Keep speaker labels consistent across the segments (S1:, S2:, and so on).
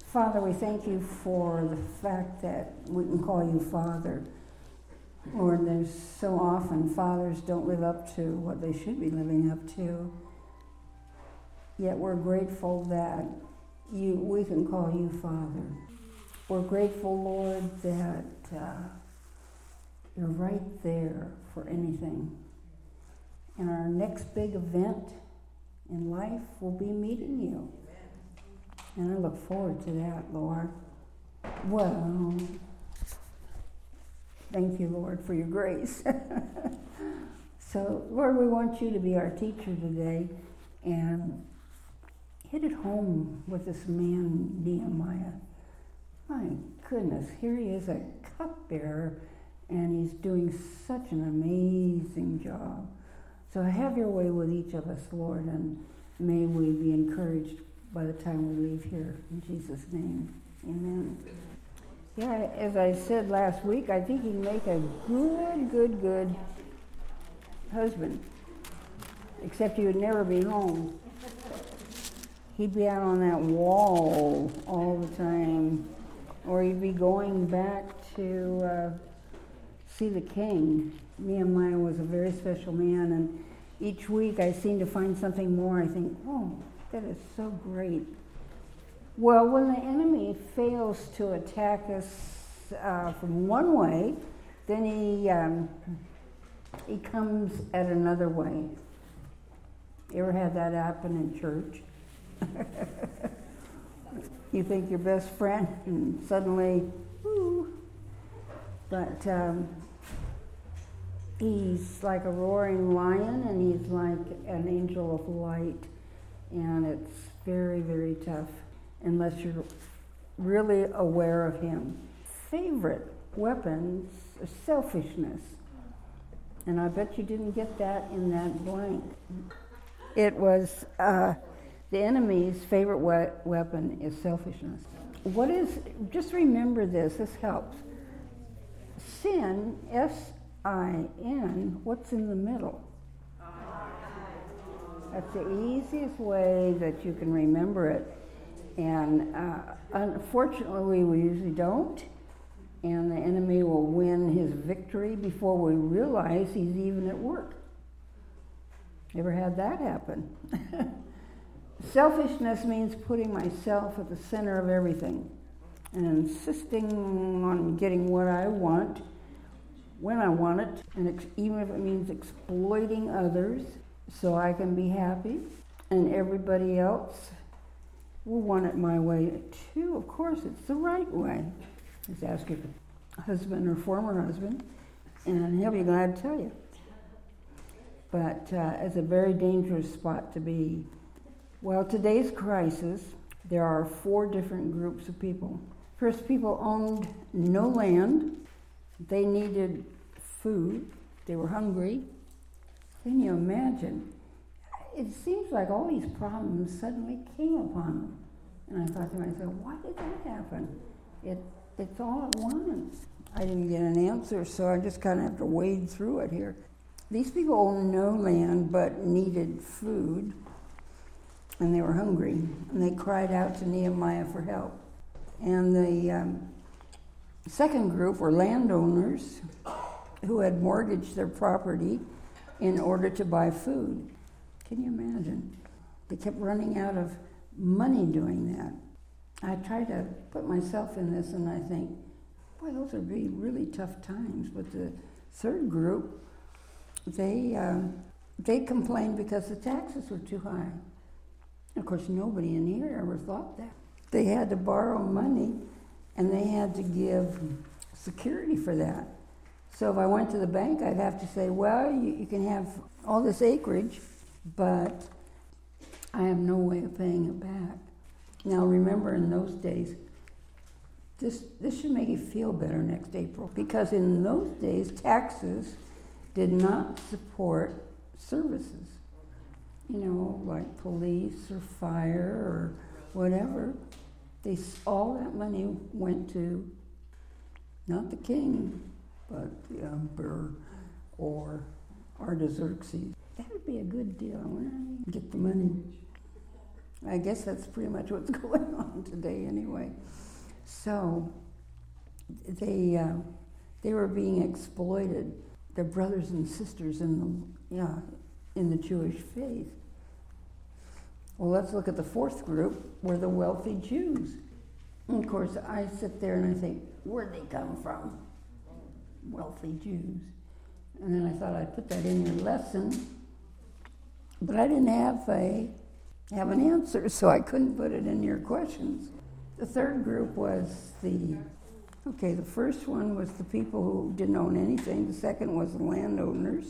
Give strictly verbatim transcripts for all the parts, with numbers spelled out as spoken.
S1: Father, we thank you for the fact that we can call you Father. Lord, there's so often fathers don't live up to what they should be living up to. Yet we're grateful that you, we can call you Father. We're grateful, Lord, that uh, you're right there for anything. And our next big event in life will be meeting you. And I look forward to that, Lord. Well, thank you, Lord, for your grace. So, Lord, we want you to be our teacher today and hit it home with this man, Nehemiah. My goodness, here he is, a cupbearer, and he's doing such an amazing job. So have your way with each of us, Lord, and may we be encouraged by the time we leave here. In Jesus' name, amen. Yeah, as I said last week, I think he'd make a good, good, good husband. Except he would never be home. He'd be out on that wall all the time. Or he'd be going back to uh, see the king. Nehemiah was a very special man, and each week I seem to find something more. I think, oh, that is so great. Well, when the enemy fails to attack us uh, from one way, then he um, he comes at another way. You ever had that happen in church? You think your best friend, and suddenly, whoo. But um, he's like a roaring lion, and he's like an angel of light, and it's very, very tough unless you're really aware of him. Favorite weapons are selfishness, and I bet you didn't get that in that blank. It was uh, the enemy's favorite we- weapon is selfishness. What is, just remember this, this helps. Sin, S I N, what's in the middle? That's the easiest way that you can remember it. And uh, unfortunately, we usually don't. And the enemy will win his victory before we realize he's even at work. Ever had that happen? Selfishness means putting myself at the center of everything and insisting on getting what I want when I want it, and ex- even if it means exploiting others so I can be happy, and everybody else will want it my way too. Of course, it's the right way. Just ask your husband or former husband, and he'll be glad to tell you. But uh, it's a very dangerous spot to be. Well, today's crisis, there are four different groups of people. First, people owned no land. They needed food. They were hungry. Can you imagine? It seems like all these problems suddenly came upon them. And I thought to myself, why did that happen? It, it's all at once. I didn't get an answer, so I just kind of have to wade through it here. These people owned no land but needed food, and they were hungry. And they cried out to Nehemiah for help. And the um, second group were landowners who had mortgaged their property in order to buy food. Can you imagine? They kept running out of money doing that. I try to put myself in this, and I think, boy, those would be really tough times. But the third group, they uh, they complained because the taxes were too high. Of course, nobody in here ever thought that. They had to borrow money, and they had to give security for that. So if I went to the bank, I'd have to say, well, you, you can have all this acreage, but I have no way of paying it back. Now, remember, in those days, this this should make you feel better next April, because in those days, taxes did not support services. You know, like police or fire or whatever. They, all that money went to not the king, but the emperor or Artaxerxes. That would be a good deal. I wonder how you get the money. I guess that's pretty much what's going on today anyway. So they uh, they were being exploited, their brothers and sisters in the yeah in the Jewish faith. Well, let's look at the fourth group, were the wealthy Jews. And of course, I sit there and I think, where'd they come from? Wealthy Jews. And then I thought I'd put that in your lesson, but I didn't have a have an answer, so I couldn't put it in your questions. The third group was the, okay, the first one was the people who didn't own anything. The second was the landowners.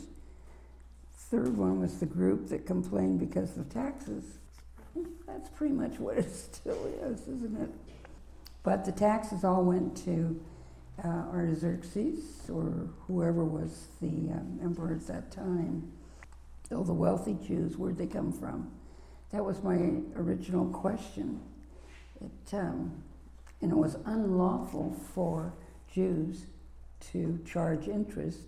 S1: Third one was the group that complained because of taxes. That's pretty much what it still is, isn't it? But the taxes all went to uh, Artaxerxes, or whoever was the um, emperor at that time. So the wealthy Jews, where'd they come from? That was my original question. It, um, and it was unlawful for Jews to charge interest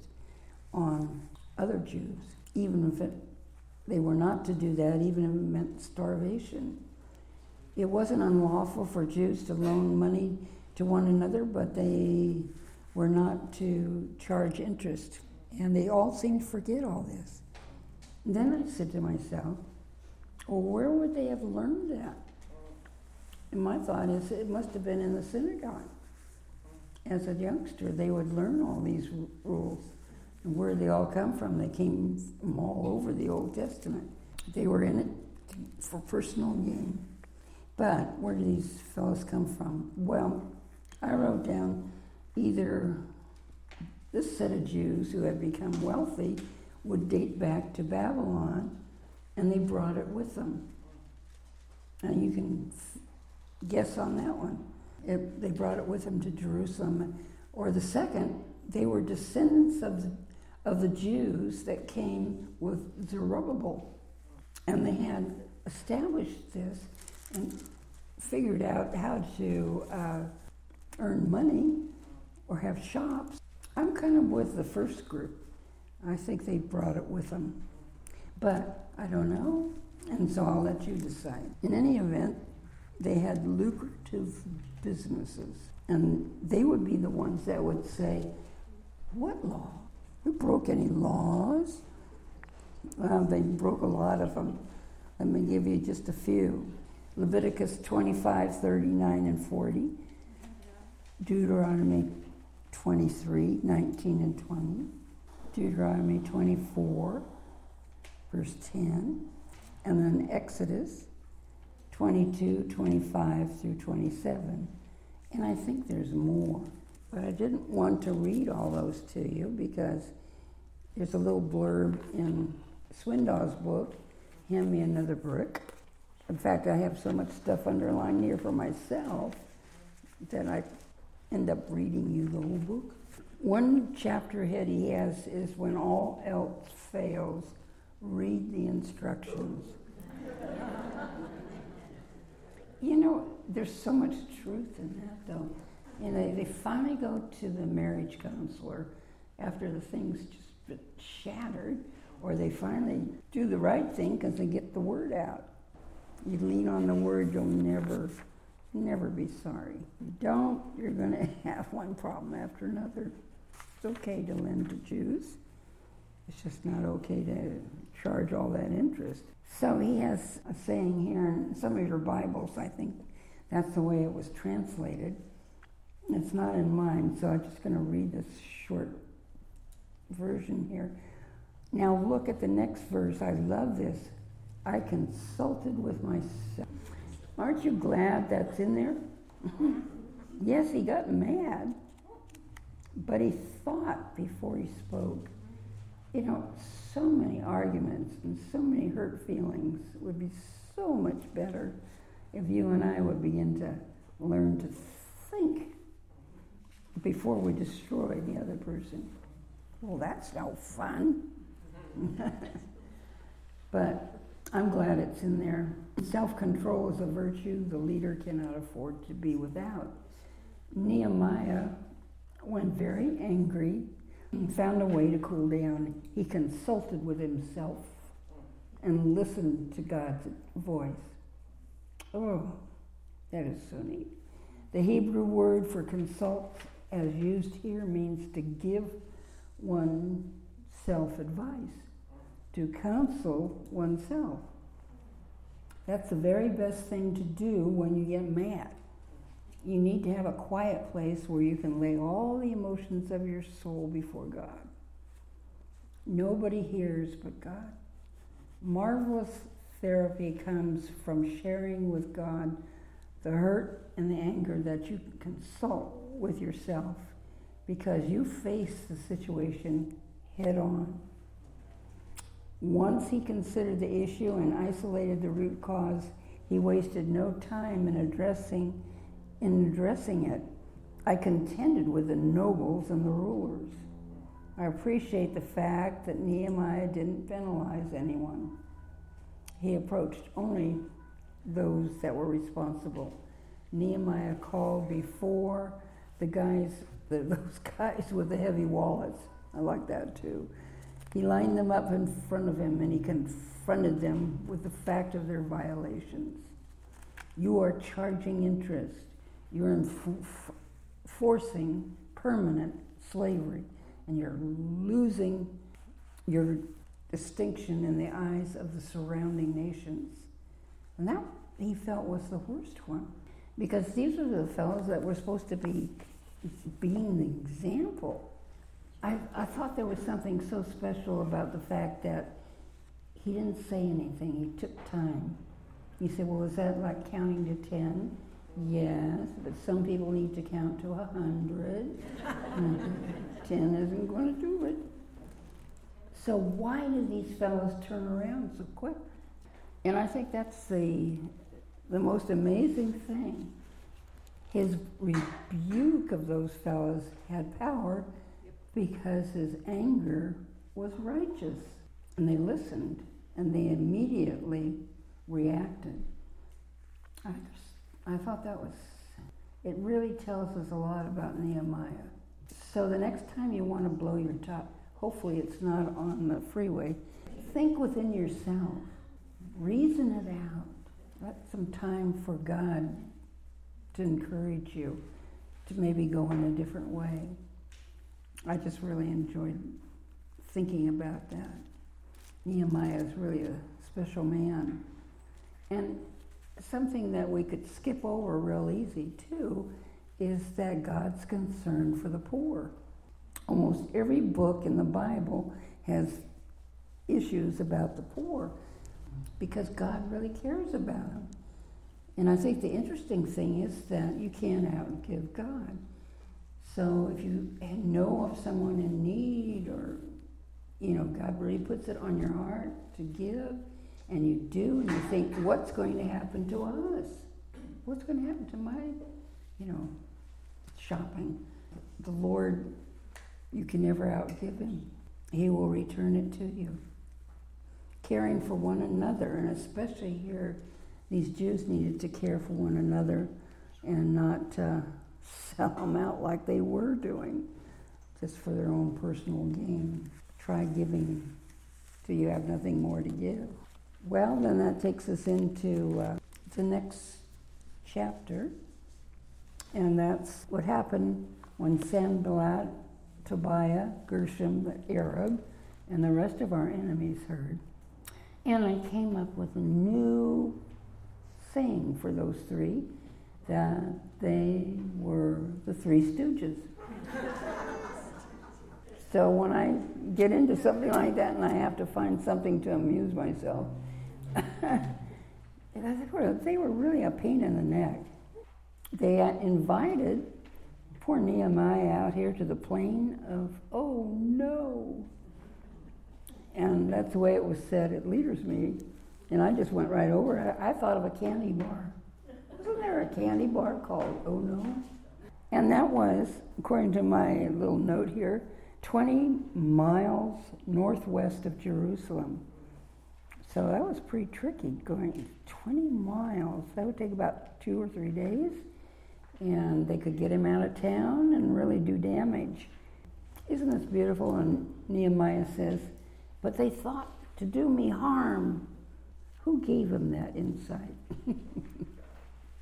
S1: on other Jews, even if it, they were not to do that, even if it meant starvation. It wasn't unlawful for Jews to loan money to one another, but they were not to charge interest. And they all seemed to forget all this. And then I said to myself, well, where would they have learned that? And my thought is it must have been in the synagogue. As a youngster, they would learn all these r- rules. And where they all come from, they came from all over the Old Testament. They were in it for personal gain. But where do these fellows come from? Well, I wrote down either this set of Jews who had become wealthy would date back to Babylon, and they brought it with them. And you can f- guess on that one. It, they brought it with them to Jerusalem. Or the second, they were descendants of the, of the Jews that came with Zerubbabel. And they had established this and figured out how to uh, earn money or have shops. I'm kind of with the first group. I think they brought it with them. But I don't know, and so I'll let you decide. In any event, they had lucrative businesses, and they would be the ones that would say, what law? We broke any laws? Well, they broke a lot of them. Let me give you just a few. Leviticus twenty-five, thirty-nine, and forty. Deuteronomy twenty-three, nineteen and twenty. Deuteronomy twenty-four, verse ten. And then Exodus twenty-two, twenty-five through twenty-seven. And I think there's more. But I didn't want to read all those to you because there's a little blurb in Swindow's book, Hand Me Another Brick. In fact, I have so much stuff underlined here for myself that I end up reading you the whole book. One chapter ahead he has is when all else fails, read the instructions. You know, there's so much truth in that, though. You know, they finally go to the marriage counselor after the thing's just been shattered, or they finally do the right thing because they get the word out. You lean on the word, you'll never, never be sorry. You don't, you're going to have one problem after another. It's okay to lend to Jews. It's just not okay to charge all that interest. So he has a saying here in some of your Bibles, I think that's the way it was translated. It's not in mine, so I'm just going to read this short version here. Now look at the next verse. I love this. I consulted with myself. Aren't you glad that's in there? Yes, he got mad, but he thought before he spoke. You know, so many arguments and so many hurt feelings would be so much better if you and I would begin to learn to think before we destroy the other person. Well, that's no fun. But I'm glad it's in there. Self-control is a virtue the leader cannot afford to be without. Nehemiah went very angry and found a way to cool down. He consulted with himself and listened to God's voice. Oh, that is so neat. The Hebrew word for consult, as used here, means to give oneself advice, to counsel oneself. That's the very best thing to do when you get mad. You need to have a quiet place where you can lay all the emotions of your soul before God. Nobody hears but God. Marvelous therapy comes from sharing with God the hurt and the anger that you consult with yourself because you face the situation head on. Once he considered the issue and isolated the root cause, he wasted no time in addressing in addressing it. I contended with the nobles and the rulers. I appreciate the fact that Nehemiah didn't penalize anyone. He approached only those that were responsible. Nehemiah called before the guys, the, those guys with the heavy wallets. I like that too. He lined them up in front of him and he confronted them with the fact of their violations. You are charging interest. You're enforcing permanent slavery, and you're losing your distinction in the eyes of the surrounding nations. And that, he felt, was the worst one. Because these are the fellows that were supposed to be being the example. I, I thought there was something so special about the fact that he didn't say anything. He took time. He said, well, is that like counting to ten? Yes, but some people need to count to a hundred. Ten isn't going to do it. So why did these fellows turn around so quick? And I think that's the the most amazing thing. His rebuke of those fellows had power because his anger was righteous. And they listened, and they immediately reacted. I just, I thought that was, it really tells us a lot about Nehemiah. So the next time you want to blow your top, hopefully it's not on the freeway, think within yourself. Reason it out. Let some time for God to encourage you to maybe go in a different way. I just really enjoyed thinking about that. Nehemiah is really a special man. And something that we could skip over real easy too is that God's concern for the poor. Almost every book in the Bible has issues about the poor because God really cares about them. And I think the interesting thing is that you can't outgive God. So if you know of someone in need, or you know, God really puts it on your heart to give, and you do, and you think, what's going to happen to us? What's going to happen to my, you know, shopping? The Lord, you can never outgive him. He will return it to you. Caring for one another, and especially here, these Jews needed to care for one another and not uh, sell them out like they were doing, just for their own personal gain. Try giving till you have nothing more to give. Well, then that takes us into uh, the next chapter, and that's what happened when Sanballat, Tobiah, Gershom, the Arab, and the rest of our enemies heard. And I came up with a new saying for those three, that they were the Three Stooges. So when I get into something like that and I have to find something to amuse myself, they were really a pain in the neck. They invited poor Nehemiah out here to the plain of, oh no. And that's the way it was said at leaders' meeting. And I just went right over it. I thought of a candy bar. Wasn't there a candy bar called Oh No? And that was, according to my little note here, twenty miles northwest of Jerusalem. So that was pretty tricky, going twenty miles. That would take about two or three days. And they could get him out of town and really do damage. Isn't this beautiful? And Nehemiah says, but they thought to do me harm. Who gave him that insight?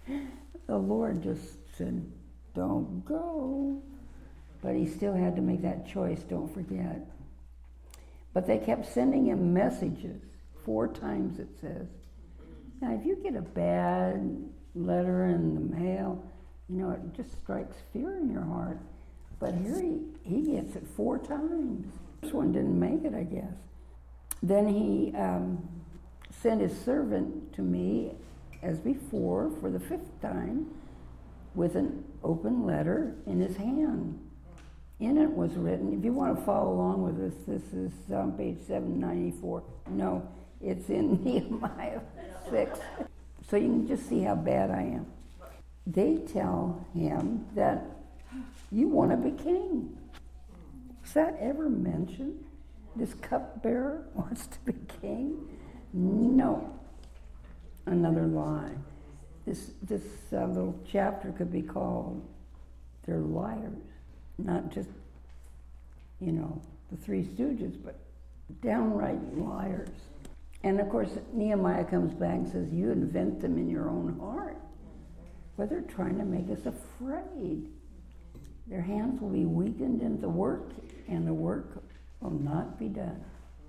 S1: The Lord just said, don't go. But he still had to make that choice, don't forget. But they kept sending him messages, four times it says. Now, if you get a bad letter in the mail, you know, it just strikes fear in your heart. But here he, he gets it four times. This one didn't make it, I guess. Then he um, sent his servant to me, as before, for the fifth time, with an open letter in his hand. In it was written, if you want to follow along with this, this is on page seven ninety-four. No, it's in Nehemiah six. So you can just see how bad I am. They tell him that you want to be king. Was that ever mentioned? This cupbearer wants to be king? No. Another lie. This, this uh, little chapter could be called, they're liars. Not just, you know, the Three Stooges, but downright liars. And of course, Nehemiah comes back and says, you invent them in your own heart. But they're trying to make us afraid. Their hands will be weakened in the work, and the work will not be done.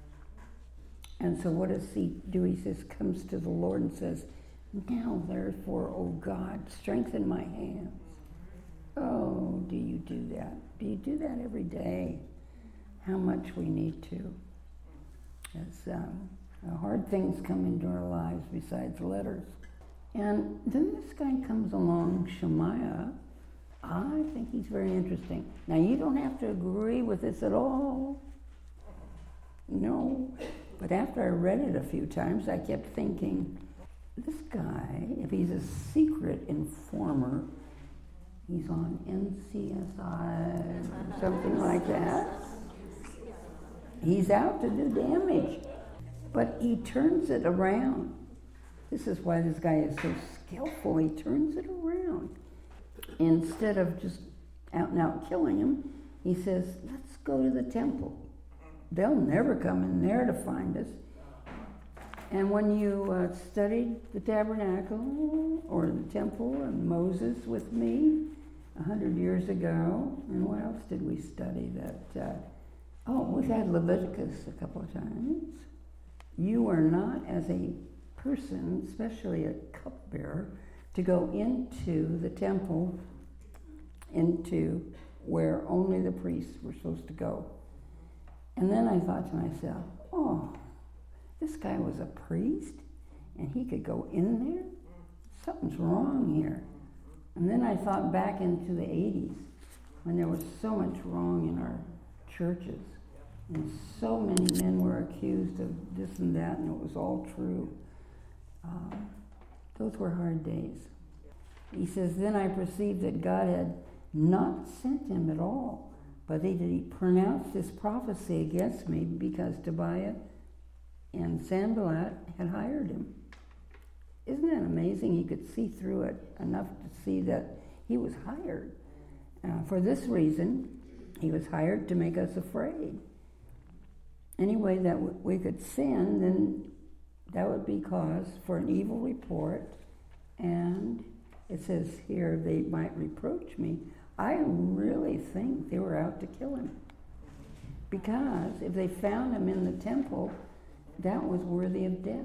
S1: And so what does he do? He says, comes to the Lord and says, now therefore, O God, strengthen my hands. Oh, do you do that? Do you do that every day? How much we need to. As um, hard things come into our lives besides letters. And then this guy comes along, Shemaiah. I think he's very interesting. Now, you don't have to agree with this at all. No. But after I read it a few times, I kept thinking, this guy, if he's a secret informer, he's on N C S I or something like that. He's out to do damage. But he turns it around. This is why this guy is so skillful. He turns it around. Instead of just out and out killing him, he says, let's go to the temple. They'll never come in there to find us. And when you uh, studied the tabernacle or the temple and Moses with me a hundred years ago, and what else did we study that? Uh, oh, we've had Leviticus a couple of times. You are not, as a person, especially a cupbearer, to go into the temple, into where only the priests were supposed to go. And then I thought to myself, oh, this guy was a priest, and he could go in there? Something's wrong here. And then I thought back into the eighties, when there was so much wrong in our churches, and so many men were accused of this and that, and it was all true. Um, those were hard days. He says, then I perceived that God had not sent him at all, but that he pronounced this prophecy against me because Tobiah and Sanballat had hired him. Isn't that amazing? He could see through it enough to see that he was hired. Uh, for this reason, he was hired to make us afraid. Any way that w- we could sin, then that would be cause for an evil report. And it says here, they might reproach me. I really think they were out to kill him. Because if they found him in the temple, that was worthy of death.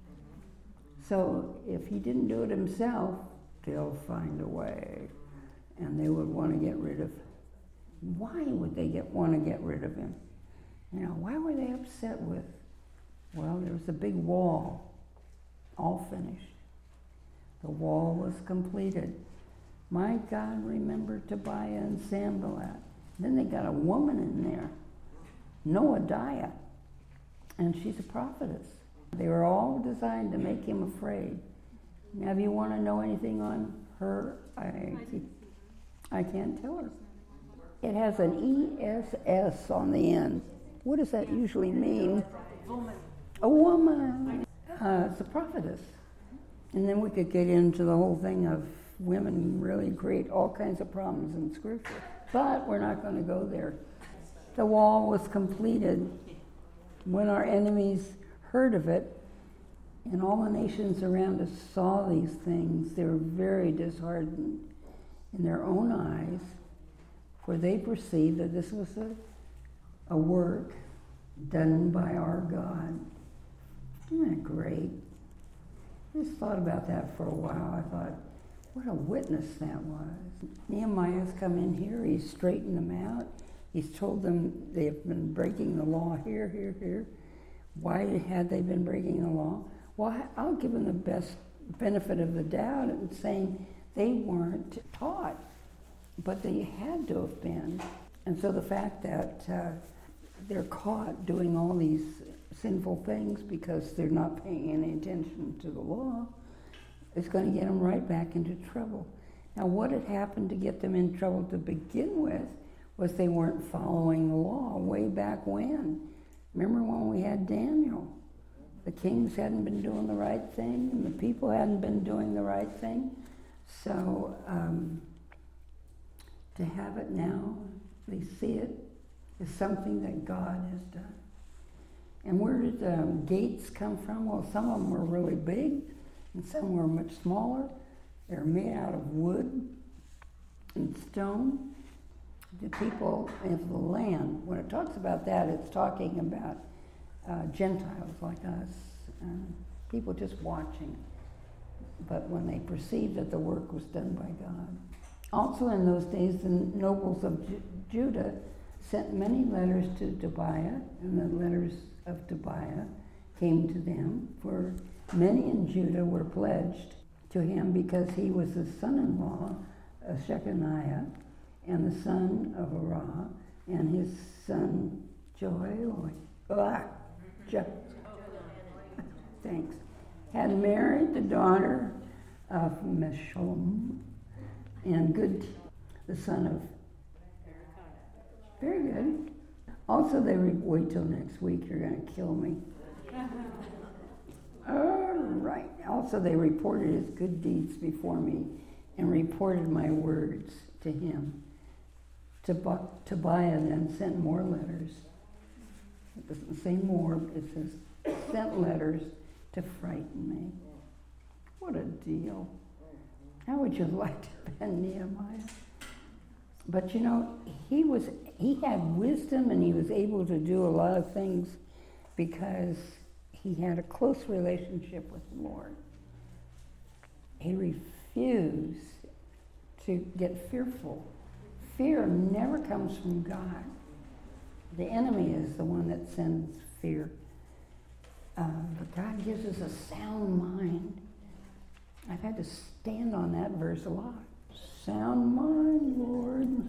S1: So if he didn't do it himself, they'll find a way. And they would want to get rid of him. Why would they get want to get rid of him? You know, why were they upset with? Well, there was a big wall, all finished. The wall was completed. My God, remember Tobiah and Sanballat. Then they got a woman in there, Noadiah, and she's a prophetess. They were all designed to make him afraid. Now, if you want to know anything on her, I, I can't tell her. It has an E S S on the end. What does that usually mean?
S2: Woman.
S1: A woman. Uh, it's a prophetess. And then we could get into the whole thing of women really create all kinds of problems in Scripture. But we're not going to go there. The wall was completed. When our enemies heard of it, And all the nations around us saw these things. They were very disheartened in their own eyes, for they perceived that this was a, a work done by our God. Isn't that great? I just thought about that for a while. I thought, what a witness that was. Nehemiah's come in here. He's straightened them out. He's told them they've been breaking the law here, here, here. Why had they been breaking the law? Well, I'll give them the best benefit of the doubt in saying they weren't taught, but they had to have been. And so the fact that uh, they're caught doing all these sinful things because they're not paying any attention to the law is going to get them right back into trouble. Now, what had happened to get them in trouble to begin with was they weren't following the law way back when. Remember when we had Daniel? The kings hadn't been doing the right thing, and the people hadn't been doing the right thing. So um, to have it now, they see it, is something that God has done. And where did the um, gates come from? Well, some of them were really big, and some were much smaller. They're made out of wood and stone. The people of the land, when it talks about that, it's talking about uh, Gentiles like us, uh, people just watching. But when they perceived that the work was done by God. Also in those days, the nobles of Ju- Judah sent many letters to Tobiah, and the letters of Tobiah came to them, for many in Judah were pledged to him because he was the son-in-law of Shechaniah, and the son of Arah, and his son Joel, ah, jo- thanks, had married the daughter of Meshullam, and good, the son of, very good. Also, they re- wait till next week. You're going to kill me. All right. Also, they reported his good deeds before me, and reported my words to him. Tob- Tobiah then sent more letters. It doesn't say more, it says sent letters to frighten me. What a deal. How would you like to have been Nehemiah? But you know, he was he had wisdom, and he was able to do a lot of things because he had a close relationship with the Lord. He refused to get fearful. Fear never comes from God. The enemy is the one that sends fear. Uh, but God gives us a sound mind. I've had to stand on that verse a lot. Sound mind, Lord.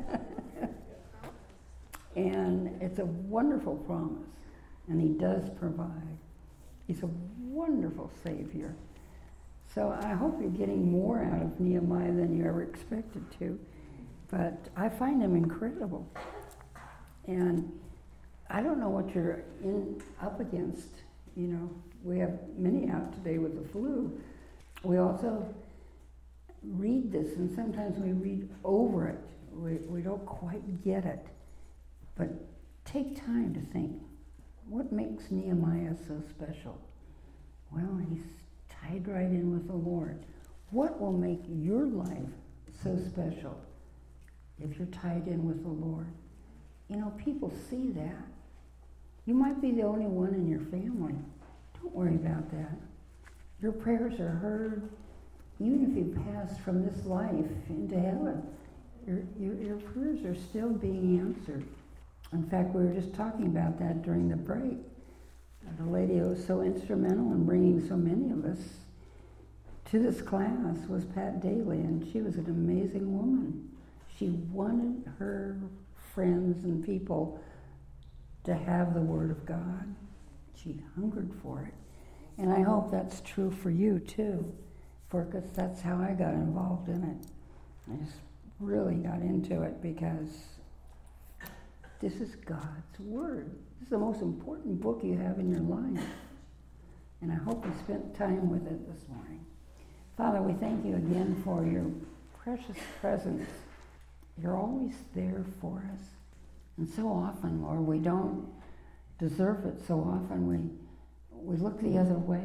S1: And it's a wonderful promise. And he does provide. He's a wonderful Savior. So I hope you're getting more out of Nehemiah than you ever expected to. But I find him incredible. And I don't know what you're in up against. You know, we have many out today with the flu. We also read this, and sometimes we read over it. We, we don't quite get it. But take time to think, what makes Nehemiah so special? Well, he's tied right in with the Lord. What will make your life so special if you're tied in with the Lord? You know, people see that. You might be the only one in your family. Don't worry about that. Your prayers are heard. Even if you pass from this life into heaven, your, your, your prayers are still being answered. In fact, we were just talking about that during the break. The lady who was so instrumental in bringing so many of us to this class was Pat Daly, and she was an amazing woman. She wanted her friends and people to have the Word of God. She hungered for it. And I hope that's true for you too, for because that's how I got involved in it. I just really got into it because this is God's Word. This is the most important book you have in your life. And I hope you spent time with it this morning. Father, we thank you again for your precious presence. You're always there for us. And so often, Lord, we don't deserve it. So often we we look the other way.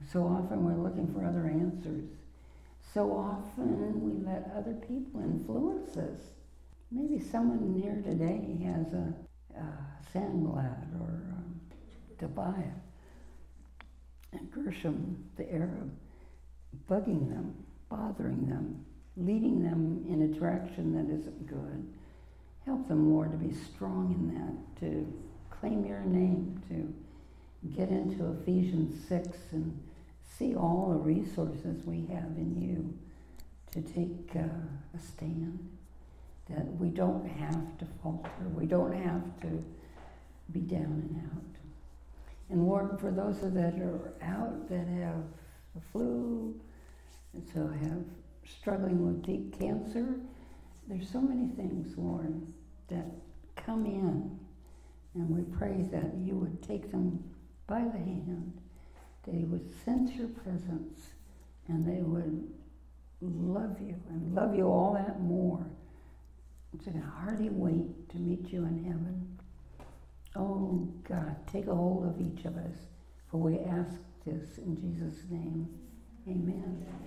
S1: So often we're looking for other answers. So often we let other people influence us. Maybe someone here today has a, a Sanballat or um, Tobiah and Gershom, the Arab, bugging them, bothering them, leading them in a direction that isn't good. Help them, Lord, to be strong in that, to claim your name, to get into Ephesians six and see all the resources we have in you to take uh, a stand, that we don't have to falter, we don't have to be down and out. And Lord, for those that are out that have the flu, and so have struggling with deep cancer, there's so many things, Lord, that come in, and we pray that you would take them by the hand, they would sense your presence, and they would love you, and love you all that more. It's a hearty wait to meet you in heaven. Oh, God, take a hold of each of us, for we ask this in Jesus' name. Amen.